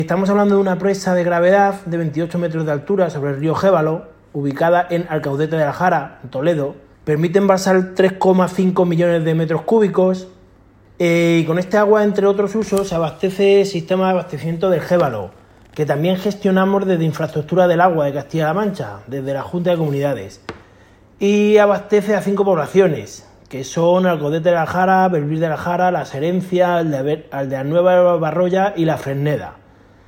Estamos hablando de una presa de gravedad de 28 metros de altura sobre el río Jévalo, ubicada en Alcaudete de la Jara, en Toledo. Permite embalsar 3,5 millones de metros cúbicos y con este agua, entre otros usos, se abastece el sistema de abastecimiento del Jévalo, que también gestionamos desde Infraestructura del Agua de Castilla-La Mancha, desde la Junta de Comunidades, y abastece a 5 poblaciones, que son Alcaudete de la Jara, Belvís de la Jara, La Serencia, Aldeanueva de Barroya y La Fresneda.